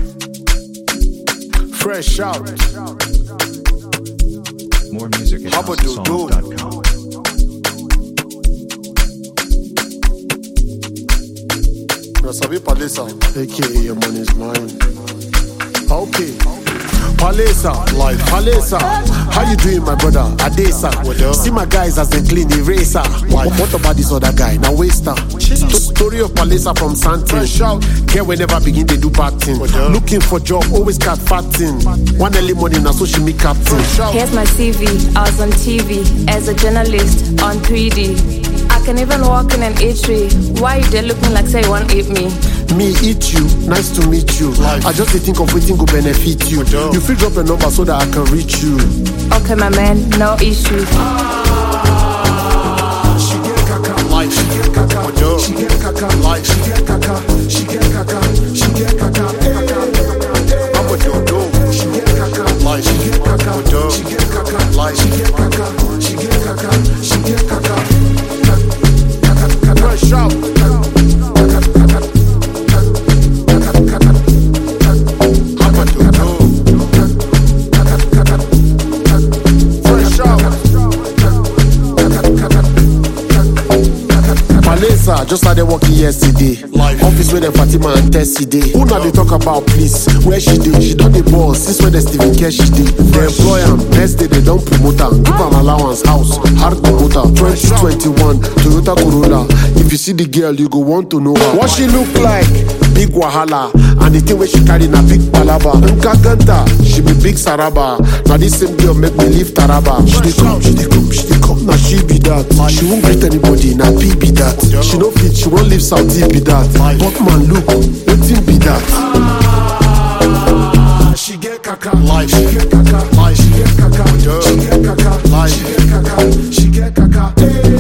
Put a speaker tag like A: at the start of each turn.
A: Fresh out.
B: More music at houseofsongs.com.
A: Sabi Palesa, aka your money's mine. Okay. Palesa, life. Palesa, how you doing, my brother? Adesa. See my guys as they clean the racer. What about this other guy? Now waster. Story of Palesa from Santin. Get whenever begin they do bad thing. Looking for job, always got fat thing. One early morning, now so she me captain.
C: Here's my CV. I was on TV as a journalist on 3D. I can even walk in an eatery. Why you there looking like say you want to eat me?
A: Me eat you, nice to meet you. Life. I just think of waiting go benefit you. You feel drop a number so that I can reach you.
C: Okay, my man, no issue.
A: She get kaka, life. She get kaka, she get kaka, life. She get kaka, she get kaka, she get kaka. I'm with your dog. She get kaka, life. She get kaka, she get kaka, life. She get kaka, she get kaka, she get kaka. Fresh out. Palesa, just started working yesterday. Life. Office where the Fatima and Tessie day. Who now they talk about please? Where she did? She done the boss. Since when the Stephen Cash she did. They employ am. Next day they don't promote her. Give am allowance, house, hard promoter. 2021 Toyota Corolla. If you see the girl, you go want to know her. What she look like? Big wahala. And the thing where she carry na big palava. Nkaganta, she be big saraba. Now this same girl make me leave Taraba. She dey come, she dey come, she dey come. Now she be that. She won't greet anybody. Now P be that. She no fit, she won't leave Saudi be that. But man, look, wetin be that? She get kaka, life. She get kaka, life. She get kaka, she get kaka, life. She get kaka, she get kaka.